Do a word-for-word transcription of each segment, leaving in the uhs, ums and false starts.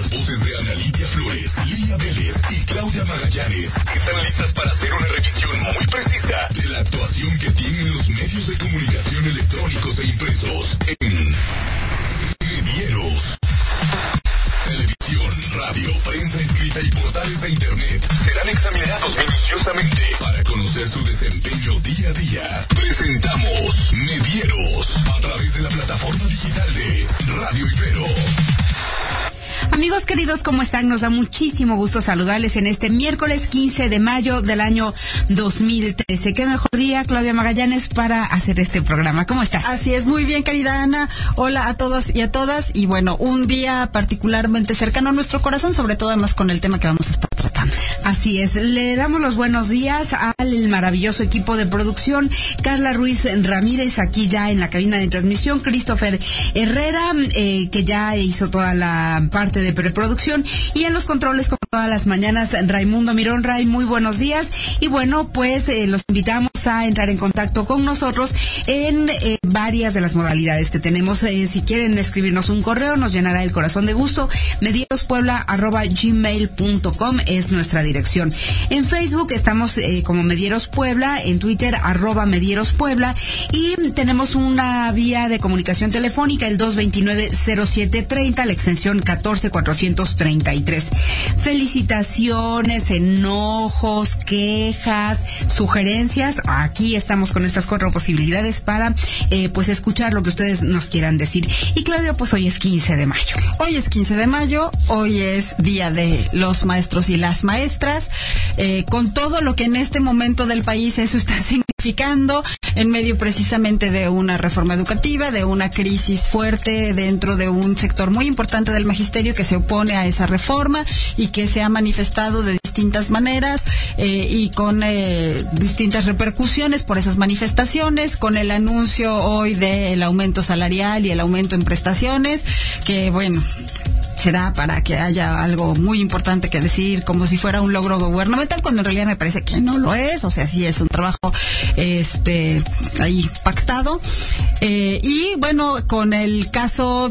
Las voces de Ana Lidia Flores, Lilia Vélez y Claudia Magallanes están listas para hacer una revisión muy precisa de la actuación que tienen los medios de comunicación electrónicos e impresos en Medieros. Televisión, radio, prensa escrita y portales de internet serán examinados minuciosamente para conocer su desempeño día a día. Presentamos Medieros a través de la plataforma digital de Radio Ibero. Amigos queridos, ¿cómo están? Nos da muchísimo gusto saludarles en este miércoles quince de mayo del año dos mil trece. Qué mejor día, Claudia Magallanes, para hacer este programa. ¿Cómo estás? Así es, muy bien, querida Ana. Hola a todos y a todas. Y bueno, un día particularmente cercano a nuestro corazón, sobre todo además con el tema que vamos a estar tratando. Así es, le damos los buenos días al maravilloso equipo de producción, Carla Ruiz Ramírez, aquí ya en la cabina de transmisión, Christopher Herrera, eh, que ya hizo toda la parte de preproducción, y en los controles, como todas las mañanas, Raimundo Mirón. Ray, muy buenos días. Y bueno, pues eh, los invitamos a entrar en contacto con nosotros en eh, varias de las modalidades que tenemos. Eh, si quieren escribirnos un correo, nos llenará el corazón de gusto. medierospuebla arroba gmail punto com es nuestra dirección. En Facebook estamos eh, como Medieros Puebla, en Twitter arroba Medieros Puebla, y tenemos una vía de comunicación telefónica, el dos veintinueve cero siete treinta, la extensión catorce cuatrocientos treinta y tres. Felicitaciones, enojos, quejas, sugerencias. Aquí estamos con estas cuatro posibilidades para eh, pues escuchar lo que ustedes nos quieran decir. Y Claudia, pues hoy es quince de mayo. Hoy es quince de mayo, hoy es día de los maestros y las maestras, eh, con todo lo que en este momento del país eso está significando, en medio precisamente de una reforma educativa, de una crisis fuerte dentro de un sector muy importante del magisterio que se opone a esa reforma y que se ha manifestado de distintas maneras eh, y con eh, distintas repercusiones por esas manifestaciones, con el anuncio hoy del aumento salarial y el aumento en prestaciones, que bueno, será para que haya algo muy importante que decir, como si fuera un logro gubernamental, cuando en realidad me parece que no lo es. O sea, sí es un trabajo este ahí pactado. Eh, y bueno, con el caso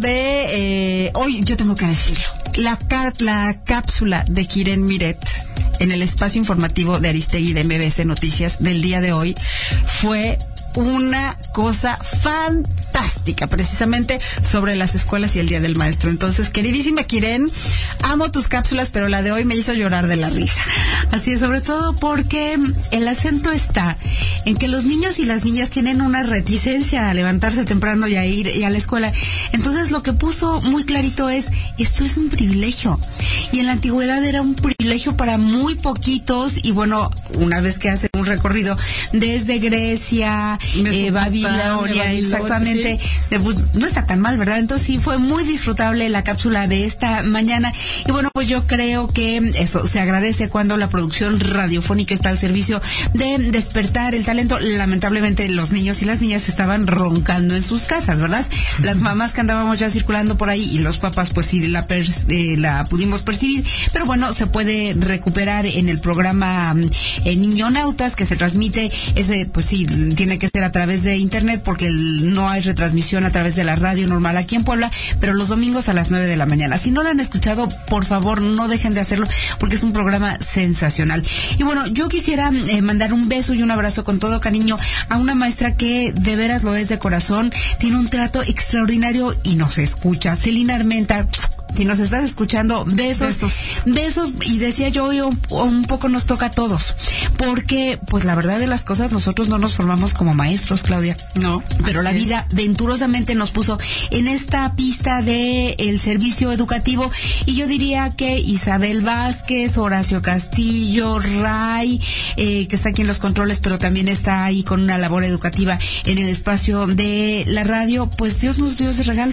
de eh, hoy, yo tengo que decirlo, la, la cápsula de Kiren Miret en el espacio informativo de Aristegui de M B C Noticias del día de hoy fue una cosa fantástica, precisamente sobre las escuelas y el Día del Maestro. Entonces, queridísima Kiren, amo tus cápsulas, pero la de hoy me hizo llorar de la risa. Así es, sobre todo porque el acento está en que los niños y las niñas tienen una reticencia a levantarse temprano y a ir y a la escuela. Entonces, lo que puso muy clarito es, esto es un privilegio. Y en la antigüedad era un privilegio para muy poquitos, y bueno, una vez que hacen un recorrido desde Grecia, Eh, Babilonia, exactamente, sí. de, pues, no está tan mal, ¿verdad? Entonces sí, fue muy disfrutable la cápsula de esta mañana, y bueno, pues yo creo que eso se agradece cuando la producción radiofónica está al servicio de despertar el talento. Lamentablemente los niños y las niñas estaban roncando en sus casas, ¿verdad? Las mamás que andábamos ya circulando por ahí, y los papás pues sí la, per, eh, la pudimos percibir, pero bueno, se puede recuperar en el programa eh, Niñonautas, que se transmite, ese pues sí, tiene que ser a través de internet, porque el, no hay retransmisión a través de la radio normal aquí en Puebla, pero los domingos a las nueve de la mañana. Si no lo han escuchado, por favor, no dejen de hacerlo, porque es un programa sensacional. Y bueno, yo quisiera eh, mandar un beso y un abrazo con todo cariño a una maestra que de veras lo es de corazón, tiene un trato extraordinario y nos escucha. Celina Armenta, si nos estás escuchando, besos, besos, besos, y decía yo, yo, un poco nos toca a todos, porque pues la verdad de las cosas, nosotros no nos formamos como maestros, Claudia. No. Pero la vida venturosamente nos puso en esta pista de el servicio educativo, y yo diría que Isabel Vázquez, Horacio Castillo, Ray, eh, que está aquí en los controles, pero también está ahí con una labor educativa en el espacio de la radio, pues Dios nos dio ese regalo.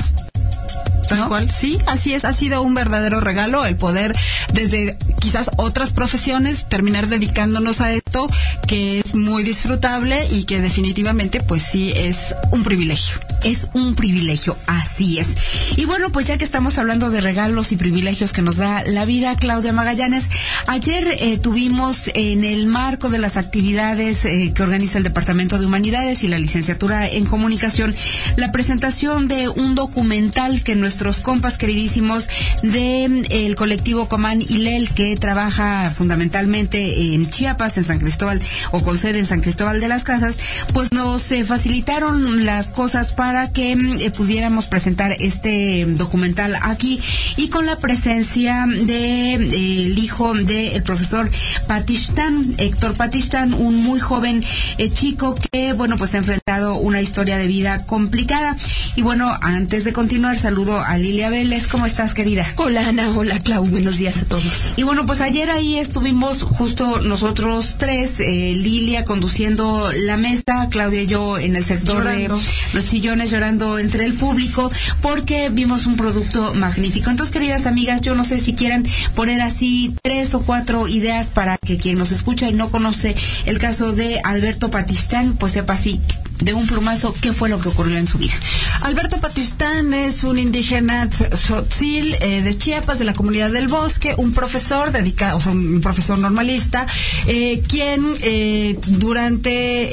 Tal ¿no? cual, sí, así es, ha sido un verdadero regalo el poder, desde quizás otras profesiones, terminar dedicándonos a esto proyecto que es muy disfrutable y que definitivamente pues sí es un privilegio. Es un privilegio, así es. Y bueno, pues ya que estamos hablando de regalos y privilegios que nos da la vida, Claudia Magallanes, ayer eh, tuvimos en el marco de las actividades eh, que organiza el Departamento de Humanidades y la Licenciatura en Comunicación, la presentación de un documental que nuestros compas queridísimos del de, colectivo Comán Ilel, que trabaja fundamentalmente en Chiapas, en San Cristóbal, o con sede en San Cristóbal de las Casas, pues nos eh, facilitaron las cosas para para que eh, pudiéramos presentar este documental aquí, y con la presencia de eh, el hijo del profesor Patistán, Héctor Patistán, un muy joven eh, chico que, bueno, pues ha enfrentado una historia de vida complicada. Y bueno, antes de continuar, saludo a Lilia Vélez. ¿Cómo estás, querida? Hola, Ana. Hola, Clau. Buenos días a todos. Y bueno, pues ayer ahí estuvimos justo nosotros tres, eh, Lilia conduciendo la mesa, Claudia y yo en el sector llorando. de los chillones, llorando entre el público, porque vimos un producto magnífico. Entonces, queridas amigas, yo no sé si quieran poner así tres o cuatro ideas para que quien nos escucha y no conoce el caso de Alberto Patistán, pues sepa así de un plumazo qué fue lo que ocurrió en su vida. Alberto Patistán es un indígena tzotzil eh, de Chiapas, de la comunidad del Bosque, un profesor dedicado, o sea, un profesor normalista, eh, quien eh, durante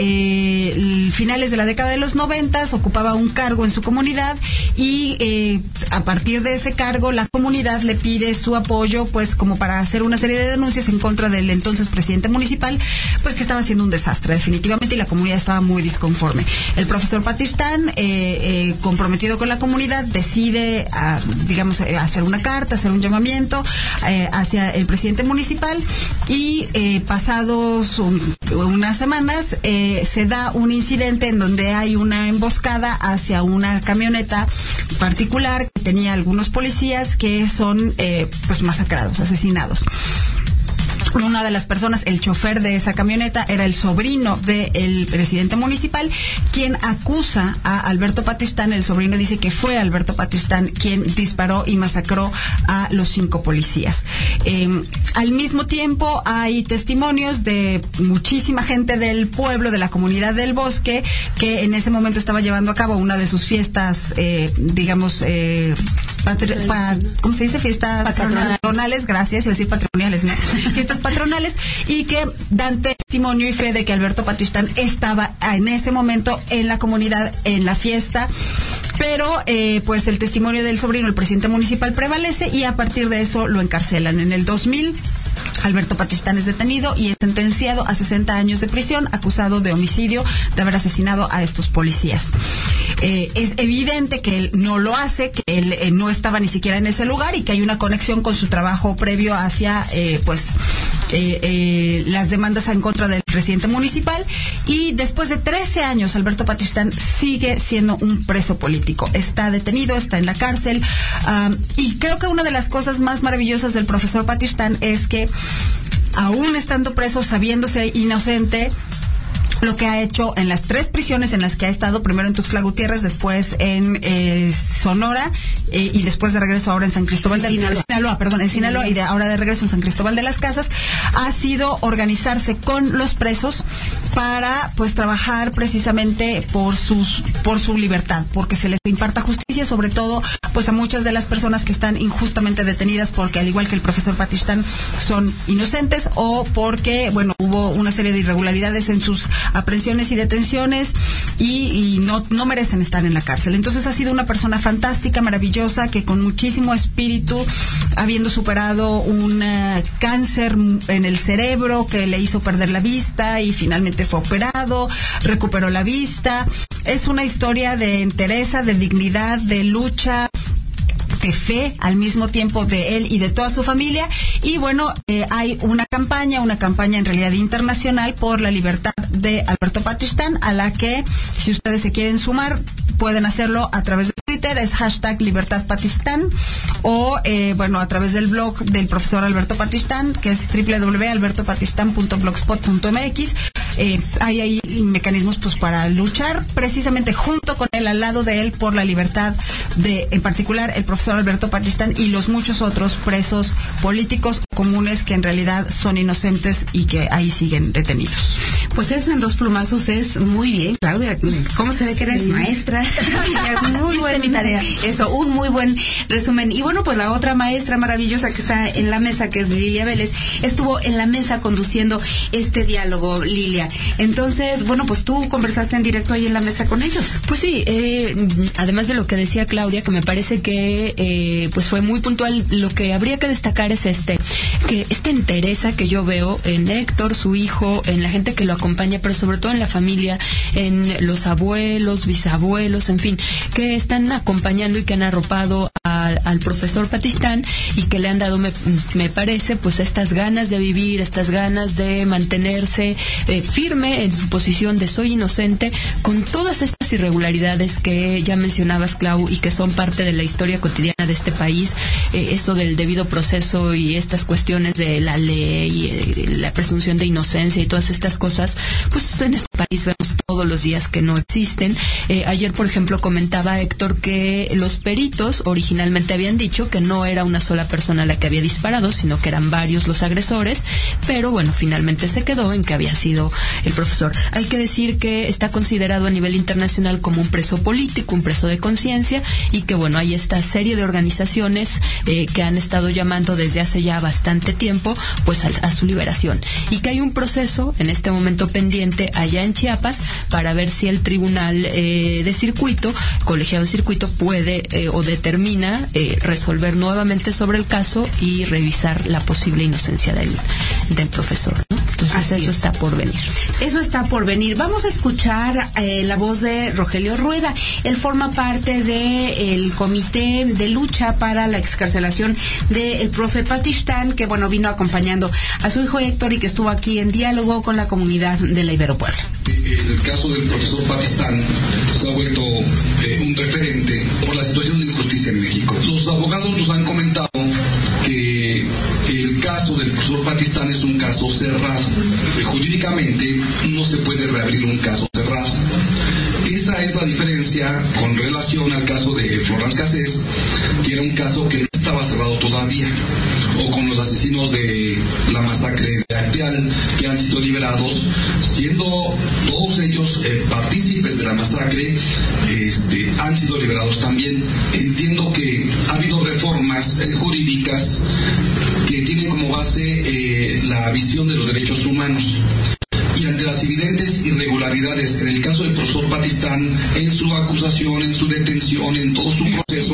eh, finales de la década de los noventas ocupaba un cargo en su comunidad, y eh, a partir de ese cargo la comunidad le pide su apoyo, pues como para hacer una serie de denuncias en contra del entonces presidente municipal, pues que estaba haciendo un desastre definitivamente, y la comunidad estaba muy disconforme. El profesor Patistán, eh, eh, comprometido con la comunidad, decide, a, digamos, eh, hacer una carta, hacer un llamamiento eh, hacia el presidente municipal, y eh, pasados un, unas semanas eh, se da un incidente en donde hay una emboscada hacia una camioneta particular que tenía algunos policías que son eh, pues masacrados, asesinados. Una de las personas, el chofer de esa camioneta, era el sobrino del presidente municipal, quien acusa a Alberto Patistán. El sobrino dice que fue Alberto Patistán quien disparó y masacró a los cinco policías. Eh, al mismo tiempo, hay testimonios de muchísima gente del pueblo, de la comunidad del Bosque, que en ese momento estaba llevando a cabo una de sus fiestas, eh, digamos, eh, patri- pa- ¿cómo se dice? Fiestas patronales, patronales gracias, iba a decir patrimoniales, ¿no? Fiestas patronales, y que dan testimonio y fe de que Alberto Patistán estaba en ese momento en la comunidad, en la fiesta, pero eh, pues el testimonio del sobrino, el presidente municipal, prevalece, y a partir de eso lo encarcelan. En el dos mil, Alberto Patistán es detenido y es sentenciado a sesenta años de prisión, acusado de homicidio, de haber asesinado a estos policías. Eh, es evidente que él no lo hace, que él eh, no estaba ni siquiera en ese lugar, y que hay una conexión con su trabajo previo hacia, eh, pues, eh, eh, las demandas en contra del presidente municipal. Y después de trece años, Alberto Patistán sigue siendo un preso político. Está detenido, está en la cárcel, um, y creo que una de las cosas más maravillosas del profesor Patistán es que, aún estando preso, sabiéndose inocente, lo que ha hecho en las tres prisiones en las que ha estado, primero en Tuxtla Gutiérrez, después en eh, Sonora, eh, y después de regreso ahora en San Cristóbal de Sinaloa, Sinaloa perdón, en Sinaloa, y de ahora de regreso en San Cristóbal de las Casas, ha sido organizarse con los presos para, pues, trabajar precisamente por sus por su libertad, porque se les imparta justicia, sobre todo, pues, a muchas de las personas que están injustamente detenidas, porque al igual que el profesor Patistán son inocentes, o porque, bueno, hubo una serie de irregularidades en sus aprehensiones y detenciones, y, y no, no merecen estar en la cárcel. Entonces ha sido una persona fantástica, maravillosa, que con muchísimo espíritu, habiendo superado un uh, cáncer en el cerebro que le hizo perder la vista, y finalmente fue operado, recuperó la vista. Es una historia de entereza, de dignidad, de lucha, de fe al mismo tiempo, de él y de toda su familia. Y bueno, eh, hay una campaña, una campaña en realidad internacional por la libertad de Alberto Patistán, a la que, si ustedes se quieren sumar, pueden hacerlo a través de Twitter, es hashtag Libertad Patistán, o eh, bueno, a través del blog del profesor Alberto Patistán, que es doble u doble u doble u punto alberto patistán punto blogspot punto m x. eh, hay ahí mecanismos pues para luchar precisamente junto con él, al lado de él, por la libertad de, en particular, el profesor Alberto Patistán y los muchos otros presos políticos comunes que en realidad son inocentes y que ahí siguen detenidos. Pues eso en dos plumazos es muy bien, Claudia. ¿Cómo se ve que eres sí. maestra? Muy buena tarea. Eso, un muy buen resumen. Y bueno, pues la otra maestra maravillosa que está en la mesa, que es Lilia Vélez, estuvo en la mesa conduciendo este diálogo, Lilia. Entonces, bueno, pues tú conversaste en directo ahí en la mesa con ellos. Pues sí, eh, además de lo que decía Claudia, que me parece que eh, pues fue muy puntual, lo que habría que destacar es este, que esta entereza que yo veo en Héctor, su hijo, en la gente que lo acompaña, pero sobre todo en la familia, en los abuelos, bisabuelos, en fin, que están acompañando y que han arropado a, al profesor Patistán y que le han dado, me, me parece, pues estas ganas de vivir, estas ganas de mantenerse eh, firme en su posición de soy inocente, con todas estas irregularidades que ya mencionabas, Clau, y que son parte de la historia cotidiana de este país, eh, esto del debido proceso y estas cuestiones de la ley, eh, la presunción de inocencia y todas estas cosas, pues en este país vemos todos los días que no existen. Eh, ayer, por ejemplo, comentaba Héctor que los peritos originalmente habían dicho que no era una sola persona la que había disparado, sino que eran varios los agresores, pero bueno, finalmente se quedó en que había sido el profesor. Hay que decir que está considerado a nivel internacional como un preso político, un preso de conciencia, y que bueno, hay esta serie de organizaciones eh, que han estado llamando desde hace ya bastante tiempo pues a, a su liberación, y que hay un proceso en este momento pendiente allá en Chiapas para ver si el tribunal eh, de circuito, colegiado de circuito, puede eh, o determina eh, resolver nuevamente sobre el caso y revisar la posible inocencia del, del profesor, ¿no? Entonces Así eso es. está por venir. Eso está por venir. Vamos a escuchar eh, la voz de Rogelio Rueda. Él forma parte del comité de lucha para la excarcelación del profe Patistán, que bueno, vino acompañando a su hijo Héctor y que estuvo aquí en diálogo con la comunidad de la Ibero-Puebla. El caso del profesor Patistán se ha vuelto eh, un referente por la situación de injusticia en México. Los abogados nos han comentado que el caso del profesor Patistán es un caso cerrado. Jurídicamente no se puede reabrir un caso cerrado. Esa es la diferencia con relación al caso de Florence Cassés, que era un caso que no estaba cerrado todavía, o con los asesinos de la masacre de Acteal, que han sido liberados, siendo todos ellos eh, partícipes de la masacre, este, han sido liberados también. Entiendo que ha habido reformas eh, jurídicas que tienen como base eh, la visión de los derechos humanos. Y ante las evidentes irregularidades en el caso del profesor Patistán, en su acusación, en su detención, en todo su proceso,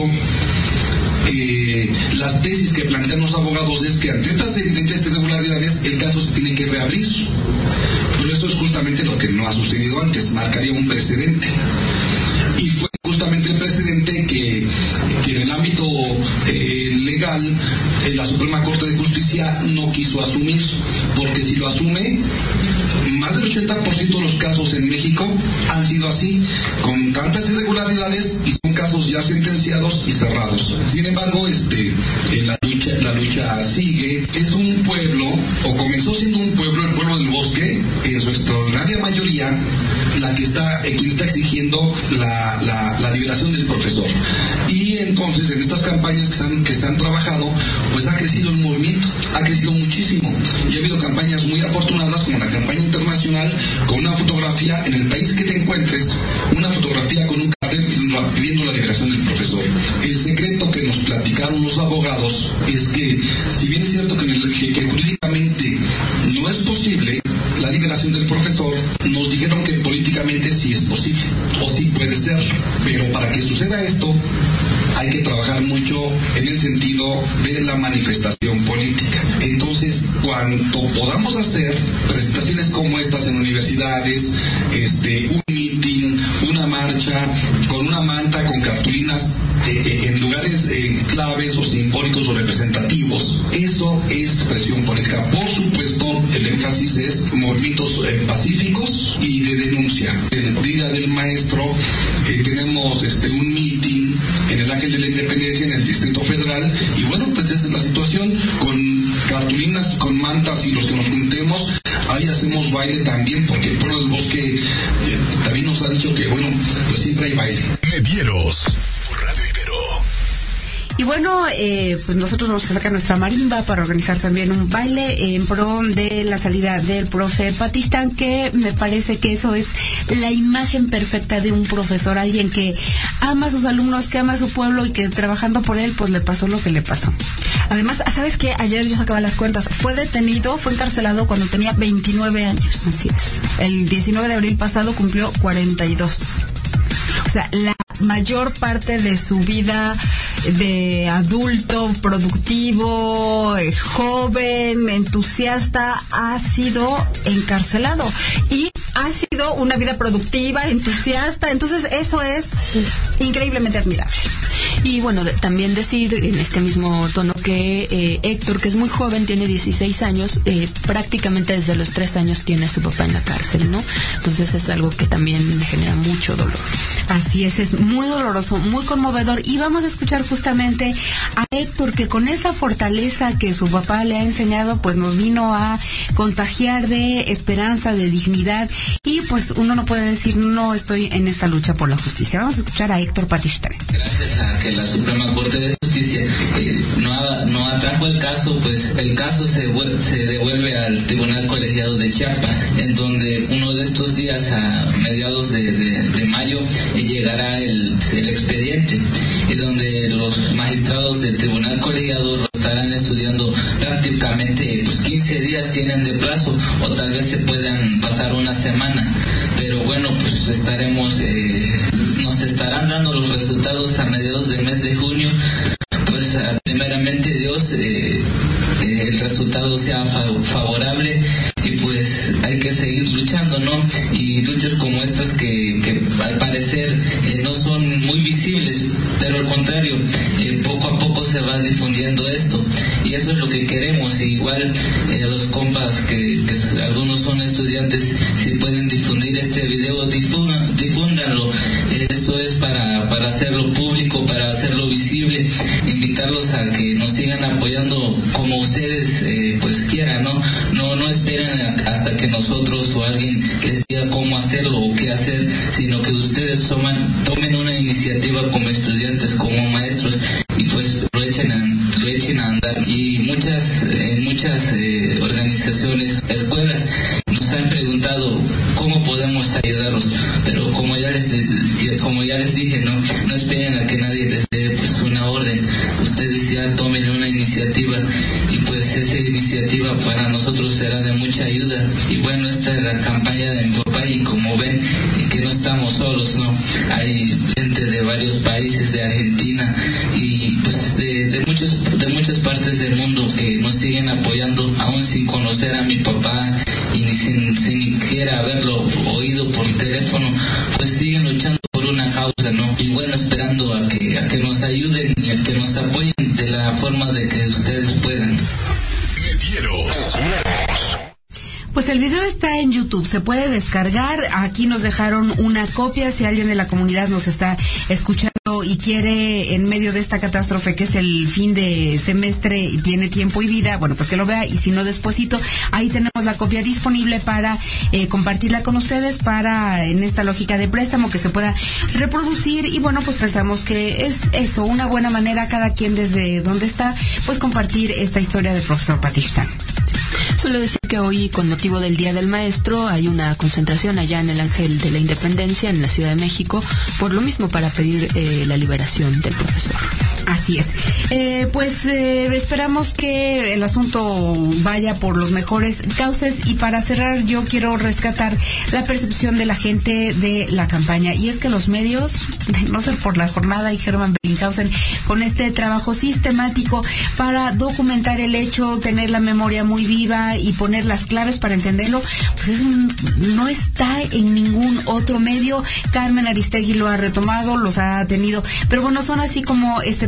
eh, las tesis que plantean los abogados es que ante estas evidentes irregularidades el caso se tiene que reabrir. Pero eso es justamente lo que no ha sucedido antes, marcaría un precedente. Y fue justamente el precedente que, que en el ámbito eh, legal eh, la Suprema Corte de Justicia no quiso asumir, porque si lo asume, más del ochenta por ciento de los casos en México han sido así, con tantas irregularidades, y son casos ya sentenciados y cerrados. Sin embargo, este, eh, la lucha, la lucha sigue. Es un pueblo, o comenzó siendo un pueblo, el pueblo del Bosque, en su extraordinaria mayoría, la que está, eh, quien está exigiendo la, la, la liberación del profesor. Y entonces, en estas campañas que se han, que se han trabajado, pues ha crecido el movimiento, ha crecido muchísimo. Y ha habido campañas muy afortunadas, como la campaña internacional, con una fotografía, en el país que te encuentres, una fotografía con un cartel pidiendo la liberación del profesor. El secreto que nos platicaron los abogados es que, si bien es cierto que, en el, que, que jurídicamente no es posible la liberación del profesor, nos dijeron que políticamente sí es posible, o sí puede ser, pero para que suceda esto hay que trabajar mucho en el sentido de la manifestación política. Entonces, cuando podamos hacer presentaciones como estas en universidades, este, un meeting, una marcha, con una manta, con cartulinas, eh, eh, en lugares eh, claves o simbólicos o representativos, eso es expresión política. Por supuesto, el énfasis es movimientos eh, pacíficos y de denuncia. El día del maestro eh, tenemos este, un meeting en el Ángel de la Independencia, en el Distrito Federal, y bueno, pues esa es la situación, con cartulinas, con mantas, y los que nos juntemos, ahí hacemos baile también, porque el pueblo del bosque eh, también nos ha dicho que, bueno, pues siempre hay baile. Medieros, por Radio Ibero. Y bueno, eh, pues nosotros vamos a sacar nuestra marimba para organizar también un baile en pro de la salida del profe Patistán, que me parece que eso es la imagen perfecta de un profesor, alguien que ama a sus alumnos, que ama a su pueblo y que trabajando por él, pues le pasó lo que le pasó. Además, ¿sabes qué? Ayer yo sacaba las cuentas. Fue detenido, fue encarcelado cuando tenía veintinueve años. Así es. El diecinueve de abril pasado cumplió cuarenta y dos. O sea, la mayor parte de su vida de adulto, productivo, eh, joven, entusiasta, ha sido encarcelado. Y ha sido una vida productiva, entusiasta. Entonces, eso es increíblemente admirable. Y bueno, de, también decir en este mismo tono que eh, Héctor, que es muy joven, tiene dieciséis años, eh, prácticamente desde los tres años tiene a su papá en la cárcel, ¿no? Entonces es algo que también le genera mucho dolor. Así es, es muy doloroso, muy conmovedor. Y vamos a escuchar justamente a Héctor, que con esa fortaleza que su papá le ha enseñado, pues nos vino a contagiar de esperanza, de dignidad. Y pues uno no puede decir, no estoy en esta lucha por la justicia. Vamos a escuchar a Héctor Patistán. Gracias a que la Suprema Corte de Justicia eh, no, ha, no atrajo el caso, pues el caso se, se devuelve al Tribunal Colegiado de Chiapas, en donde uno de estos días, a mediados de, de, de mayo, eh, llegará el, el expediente, y donde los magistrados del Tribunal Colegiado lo estarán estudiando prácticamente pues, quince días tienen de plazo, o tal vez se puedan pasar una semana, pero bueno, pues estaremos, eh, nos estarán dando los resultados a mediados del mes de junio. Pues primeramente Dios, eh, eh, el resultado sea fa- favorable y pues hay que seguir luchando, ¿no? Y luchas como estas que, que al parecer eh, no son muy visibles, pero al contrario, eh, poco a poco se va difundiendo esto, y eso es lo que queremos. Y igual eh, los compas que, que algunos son estudiantes, si pueden difundir este video, difundan, difúndanlo. Eh, esto es para, para hacerlo público, para hacerlo visible, invitarlos a que nos sigan apoyando como ustedes eh, pues quieran, ¿no? No, no esperen hasta que nosotros o alguien les diga cómo hacerlo o qué hacer, sino que ustedes toman, tomen una iniciativa como estudiantes, como maestros, y pues lo echen a, lo echen a andar. Y muchas, en muchas eh, organizaciones, escuelas, nos han preguntado cómo podemos ayudarlos, pero como ya les como ya les dije, no, no esperen a que nadie les dé pues, una orden. Ustedes ya tomen una iniciativa, y pues esa iniciativa para nosotros será de mucha ayuda. Y bueno, esta es la campaña de mi papá, y como ven que no estamos solos, no, hay gente de varios países, de Argentina y pues de, de muchos de muchas partes del mundo que nos siguen apoyando, aún sin conocer a mi papá y ni sin, sin siquiera haberlo oído por teléfono, pues siguen luchando por una causa, ¿no? Y bueno, esperando a que a que nos ayuden y a que nos apoyen de la forma de que ustedes puedan. Pues el video está en YouTube, se puede descargar. Aquí nos dejaron una copia, si alguien de la comunidad nos está escuchando y quiere, en medio de esta catástrofe que es el fin de semestre y tiene tiempo y vida, bueno, pues que lo vea, y si no, despuesito, ahí tenemos la copia disponible para eh, compartirla con ustedes, para, en esta lógica de préstamo, que se pueda reproducir. Y bueno, pues pensamos que es eso, una buena manera, cada quien desde donde está, pues compartir esta historia del profesor Patistán. Solo decir que hoy, con motivo del Día del Maestro, hay una concentración allá en el Ángel de la Independencia, en la Ciudad de México, por lo mismo, para pedir eh, la liberación del profesor. Así es. Eh, pues eh, esperamos que el asunto vaya por los mejores cauces. Y para cerrar, yo quiero rescatar la percepción de la gente de la campaña. Y es que los medios, de no ser por la jornada y Germán Bellinghausen, con este trabajo sistemático para documentar el hecho, tener la memoria muy viva y poner las claves para entenderlo, pues es un, no está en ningún otro medio. Carmen Aristegui lo ha retomado, los ha tenido, pero bueno, son así como excepciones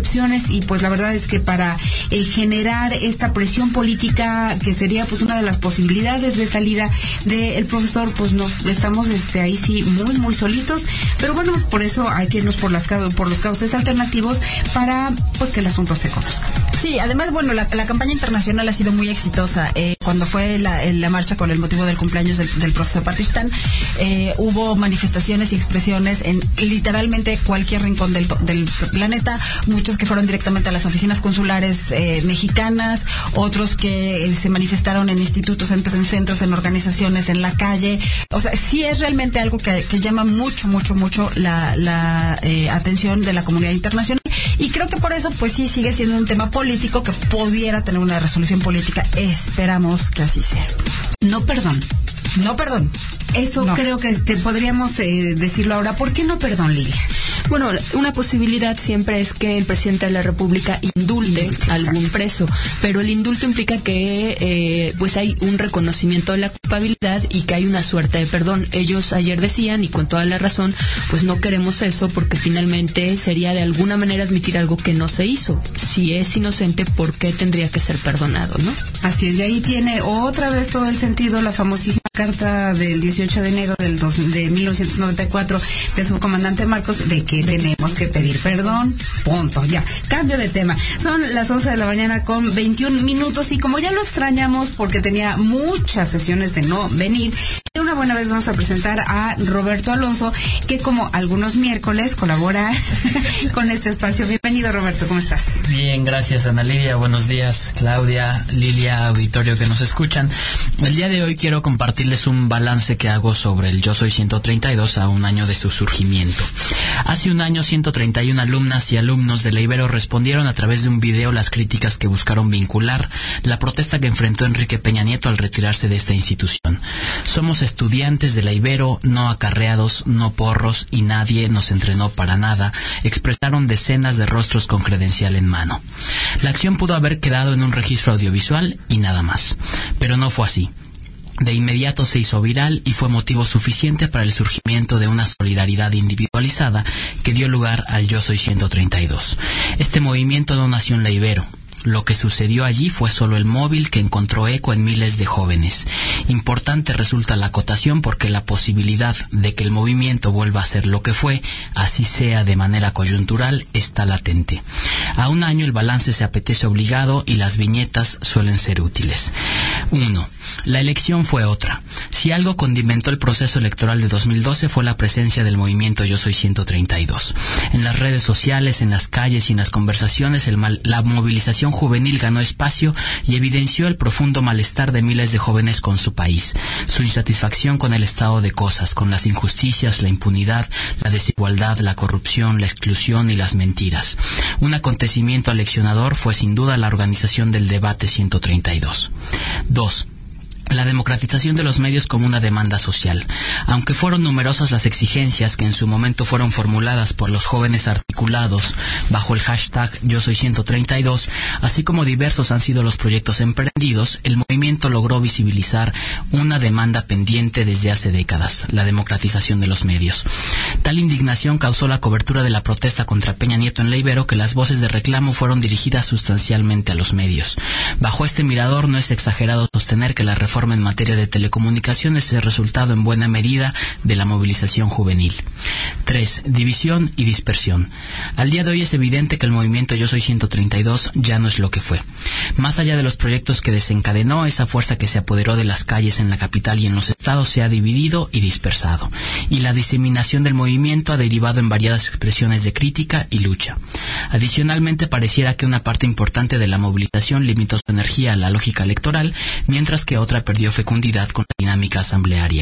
opciones y pues la verdad es que para eh, generar esta presión política que sería pues una de las posibilidades de salida del profesor, pues no, estamos este ahí sí muy muy solitos, pero bueno, por eso hay que irnos por las por los cauces alternativos para pues que el asunto se conozca. Sí, además, bueno, la, la campaña internacional ha sido muy exitosa. Eh, cuando fue la, la marcha con el motivo del cumpleaños del, del profesor Patistán, eh, hubo manifestaciones y expresiones en literalmente cualquier rincón del, del planeta, muchos que fueron directamente a las oficinas consulares eh, mexicanas, otros que eh, se manifestaron en institutos, en, en centros, en organizaciones, en la calle. O sea, sí es realmente algo que, que llama mucho, mucho, mucho la, la eh, atención de la comunidad internacional. Y creo que por eso, pues sí, sigue siendo un tema político que pudiera tener una resolución política. Esperamos que así sea. No, perdón. No, perdón. Eso no. Creo que te podríamos eh, decirlo ahora. ¿Por qué no perdón, Lilia? Bueno, una posibilidad siempre es que el presidente de la República indulte a algún preso, pero el indulto implica que eh, pues hay un reconocimiento de la culpabilidad y que hay una suerte de perdón. Ellos ayer decían, y con toda la razón, pues no queremos eso porque finalmente sería de alguna manera admitir algo que no se hizo. Si es inocente, ¿por qué tendría que ser perdonado, no? Así es, y ahí tiene otra vez todo el sentido la famosísima carta del dieciocho de enero del dos, de mil novecientos noventa y cuatro de su comandante Marcos, de que tenemos que pedir perdón, punto, ya, cambio de tema. Son las once de la mañana con veintiún minutos y como ya lo extrañamos porque tenía muchas sesiones de no venir, de una buena vez vamos a presentar a Roberto Alonso, que como algunos miércoles colabora con este espacio. Bienvenido, Roberto, ¿cómo estás? Bien, gracias, Ana Lidia. Buenos días, Claudia, Lilia, auditorio que nos escuchan. El día de hoy quiero compartirles un balance que hago sobre el Yo Soy ciento treinta y dos a un año de su surgimiento. Hace un año, ciento treinta y una alumnas y alumnos de la Ibero respondieron a través de un video las críticas que buscaron vincular la protesta que enfrentó Enrique Peña Nieto al retirarse de esta institución. Somos estudiantes de la Ibero, no acarreados, no porros, y nadie nos entrenó para nada, expresaron decenas de rostros con credencial en mano. La acción pudo haber quedado en un registro audiovisual y nada más, pero no fue así. De inmediato se hizo viral y fue motivo suficiente para el surgimiento de una solidaridad individualizada que dio lugar al Yo Soy ciento treinta y dos. Este movimiento no nació en la Ibero. Lo que sucedió allí fue solo el móvil que encontró eco en miles de jóvenes. Importante resulta la acotación porque la posibilidad de que el movimiento vuelva a ser lo que fue, así sea de manera coyuntural, está latente. A un año el balance se apetece obligado y las viñetas suelen ser útiles. uno. La elección fue otra. Si algo condimentó el proceso electoral de dos mil doce fue la presencia del movimiento Yo Soy ciento treinta y dos. En las redes sociales, en las calles y en las conversaciones, el mal, la movilización juvenil ganó espacio y evidenció el profundo malestar de miles de jóvenes con su país, su insatisfacción con el estado de cosas, con las injusticias, la impunidad, la desigualdad, la corrupción, la exclusión y las mentiras. Un acontecimiento aleccionador fue sin duda la organización del debate ciento treinta y dos. dos. La democratización de los medios como una demanda social. Aunque fueron numerosas las exigencias que en su momento fueron formuladas por los jóvenes articulados bajo el hashtag Yo Soy ciento treinta y dos, así como diversos han sido los proyectos emprendidos, el movimiento logró visibilizar una demanda pendiente desde hace décadas, la democratización de los medios. Tal indignación causó la cobertura de la protesta contra Peña Nieto en la Ibero que las voces de reclamo fueron dirigidas sustancialmente a los medios. Bajo este mirador no es exagerado sostener que la reforma en materia de telecomunicaciones es el resultado en buena medida de la movilización juvenil. tres. División y dispersión. Al día de hoy es evidente que el movimiento Yo Soy ciento treinta y dos ya no es lo que fue. Más allá de los proyectos que desencadenó, esa fuerza que se apoderó de las calles en la capital y en los estados se ha dividido y dispersado. Y la diseminación del movimiento ha derivado en variadas expresiones de crítica y lucha. Adicionalmente, pareciera que una parte importante de la movilización limitó su energía a la lógica electoral, mientras que otra perdió fecundidad con la dinámica asamblearia.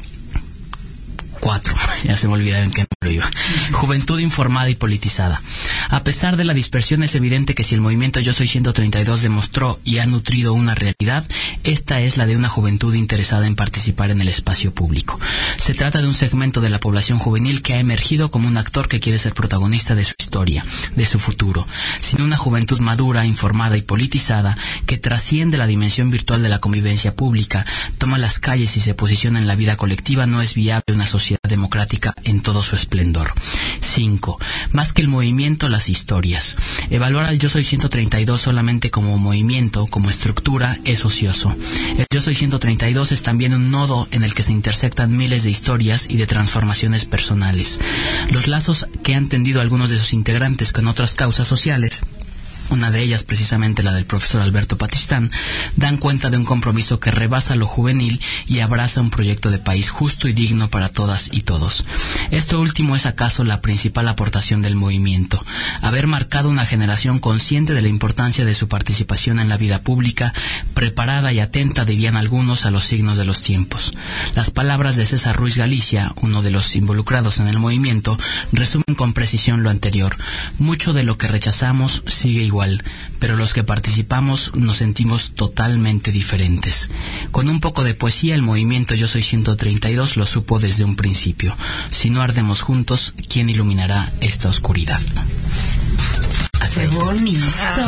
cuatro. Ya se me olvidaba en qué número iba. Juventud informada y politizada. A pesar de la dispersión, es evidente que si el movimiento Yo Soy ciento treinta y dos demostró y ha nutrido una realidad, esta es la de una juventud interesada en participar en el espacio público. Se trata de un segmento de la población juvenil que ha emergido como un actor que quiere ser protagonista de su historia, de su futuro. Sin una juventud madura, informada y politizada, que trasciende la dimensión virtual de la convivencia pública, toma las calles y se posiciona en la vida colectiva, no es viable una sociedad democrática en todo su esplendor. cinco. Más que el movimiento, las las historias. Evaluar al Yo Soy ciento treinta y dos solamente como movimiento, como estructura, es ocioso. El Yo Soy ciento treinta y dos es también un nodo en el que se intersectan miles de historias y de transformaciones personales. Los lazos que han tendido algunos de sus integrantes con otras causas sociales, una de ellas precisamente la del profesor Alberto Patistán, dan cuenta de un compromiso que rebasa lo juvenil y abraza un proyecto de país justo y digno para todas y todos. Esto último es acaso la principal aportación del movimiento, haber marcado una generación consciente de la importancia de su participación en la vida pública, preparada y atenta, dirían algunos, a los signos de los tiempos. Las palabras de César Ruiz Galicia, uno de los involucrados en el movimiento, resumen con precisión lo anterior. Mucho de lo que rechazamos sigue igual. Igual, pero los que participamos nos sentimos totalmente diferentes. Con un poco de poesía, el movimiento Yo Soy ciento treinta y dos lo supo desde un principio. Si no ardemos juntos, ¿quién iluminará esta oscuridad? ¡Qué bonito!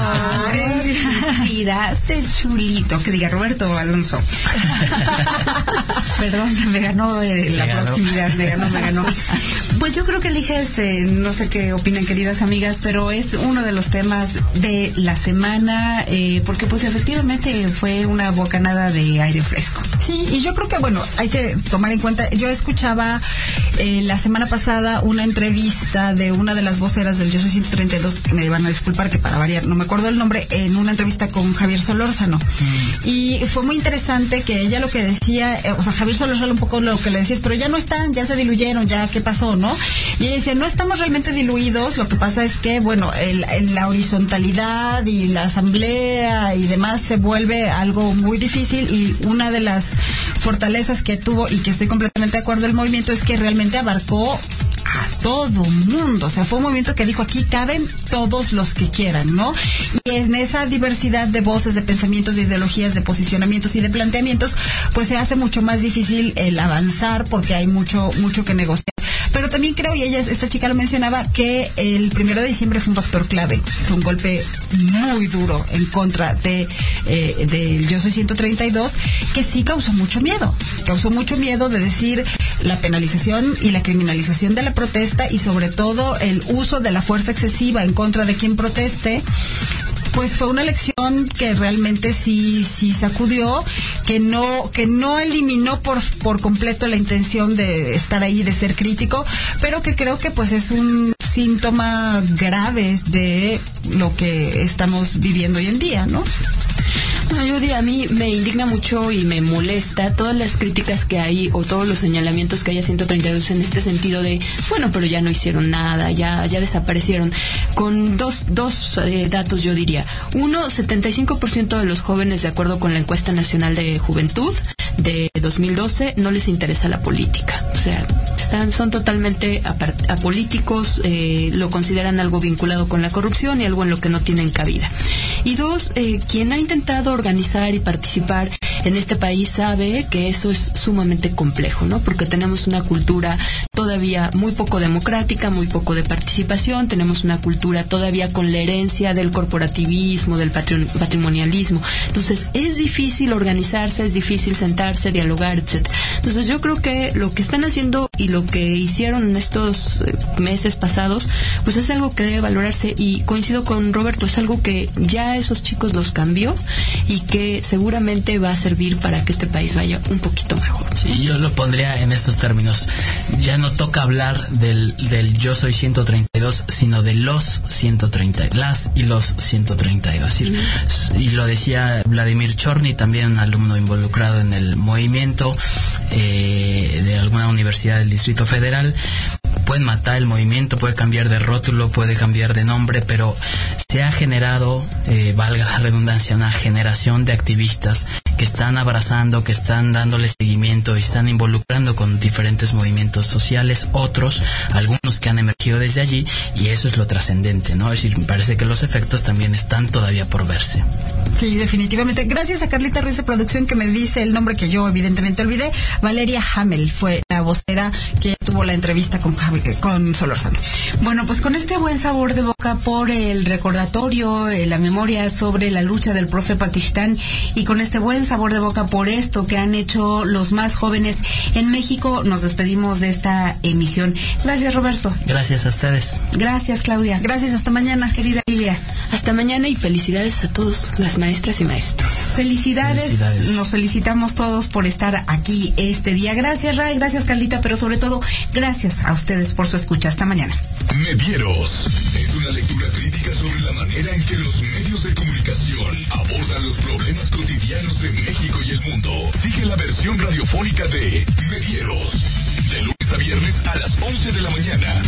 Inspiraste, chulito. Que diga Roberto Alonso. Perdón, me ganó eh, la ganó. proximidad, me ganó, me ganó. Pues yo creo que eliges, eh, no sé qué opinan queridas amigas, pero es uno de los temas de la semana, eh, porque pues efectivamente fue una bocanada de aire fresco. Sí, y yo creo que, bueno, hay que tomar en cuenta, yo escuchaba eh, la semana pasada una entrevista de una de las voceras del Yo Soy ciento treinta y dos, me van a disculpar que para variar, no me acuerdo el nombre, en una entrevista con Javier Solórzano. Mm. Y fue muy interesante que ella lo que decía, eh, o sea, Javier Solórzano un poco lo que le decía es, pero ya no están, ya se diluyeron, ya, ¿qué pasó, no? Y ella dice, no estamos realmente diluidos, lo que pasa es que, bueno, el, el, la horizontalidad y la asamblea y demás se vuelve algo muy difícil, y una de las fortalezas que tuvo, y que estoy completamente de acuerdo, el movimiento, es que realmente abarcó a todo mundo, o sea, fue un movimiento que dijo, aquí caben todos los que quieran, ¿no? Y en esa diversidad de voces, de pensamientos, de ideologías, de posicionamientos y de planteamientos, pues se hace mucho más difícil el avanzar, porque hay mucho, mucho que negociar. Pero también creo, y ella, esta chica lo mencionaba, que el primero de diciembre fue un factor clave, fue un golpe muy duro en contra de eh, del Yo Soy ciento treinta y dos, que sí causó mucho miedo, causó mucho miedo de decir la penalización y la criminalización de la protesta, y sobre todo el uso de la fuerza excesiva en contra de quien proteste. Pues fue una elección que realmente sí sí sacudió, que no que no eliminó por por completo la intención de estar ahí, de ser crítico, pero que creo que pues es un síntoma grave de lo que estamos viviendo hoy en día, ¿no? No, yo diría, a mí me indigna mucho y me molesta todas las críticas que hay, o todos los señalamientos que hay a ciento treinta y dos en este sentido de, bueno, pero ya no hicieron nada, ya ya desaparecieron. Con dos dos eh, datos yo diría. Uno, setenta y cinco por ciento de los jóvenes, de acuerdo con la encuesta nacional de juventud de dos mil doce, no les interesa la política. O sea, están son totalmente apart- apolíticos, eh, lo consideran algo vinculado con la corrupción y algo en lo que no tienen cabida. Y dos, eh, quien ha intentado organizar y participar en este país sabe que eso es sumamente complejo, ¿no? Porque tenemos una cultura todavía muy poco democrática, muy poco de participación, tenemos una cultura todavía con la herencia del corporativismo, del patri- patrimonialismo. Entonces, es difícil organizarse, es difícil sentarse, dialogar, etcétera. Entonces, yo creo que lo que están haciendo y lo que hicieron en estos meses pasados, pues es algo que debe valorarse, y coincido con Roberto, es algo que ya esos chicos los cambió y que seguramente va a servir para que este país vaya un poquito mejor. Sí, yo lo pondría en estos términos. Ya no toca hablar del, del Yo Soy ciento treinta y dos, sino de los ciento treinta, las y los ciento treinta y dos. Es decir, mm. Y lo decía Vladimir Chorny, también un alumno involucrado en el movimiento eh, de alguna universidad del Distrito Federal. Pueden matar el movimiento, puede cambiar de rótulo, puede cambiar de nombre, pero se ha generado, eh, valga la redundancia, una generación de activistas que están abrazando, que están dándole seguimiento y están involucrando con diferentes movimientos sociales, otros, algunos que han emergido desde allí, y eso es lo trascendente, ¿no? Es decir, me parece que los efectos también están todavía por verse. Sí, definitivamente. Gracias a Carlita Ruiz de producción, que me dice el nombre que yo evidentemente olvidé. Valeria Hamel fue la vocera que tuvo la entrevista con, con Solórzano. Bueno, pues con este buen sabor de boca por el recordatorio, eh, la memoria sobre la lucha del profe Patistán, y con este buen sabor de boca por esto que han hecho los más jóvenes en México, nos despedimos de esta emisión. Gracias, Roberto. Roberto. Gracias a ustedes. Gracias, Claudia. Gracias, hasta mañana. Querida Lilia. Hasta mañana y felicidades a todos, las maestras y maestros. Felicidades. Felicidades. Nos felicitamos todos por estar aquí este día. Gracias, Ray, gracias, Carlita, pero sobre todo, gracias a ustedes por su escucha. Hasta mañana. Medieros es una lectura crítica sobre la manera en que los medios de comunicación abordan los problemas cotidianos de México y el mundo. Sigue la versión radiofónica de Medieros, de lunes a viernes a las once de la mañana.